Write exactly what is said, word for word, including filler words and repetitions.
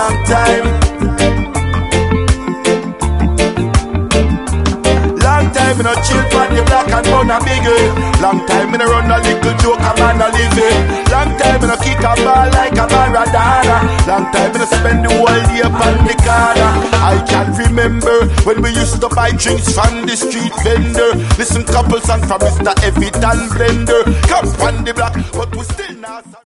long time. Long time me no chill for the black and bun a biggie. Long time me no run a little joke a man a living. Long time me no kick a ball like a Maradona. Long time me no spend the whole day upon the corner. I can remember when we used to buy drinks from the street vendor. Listen couple songs from Mister Evitan Blender. Come on the block, but we still not.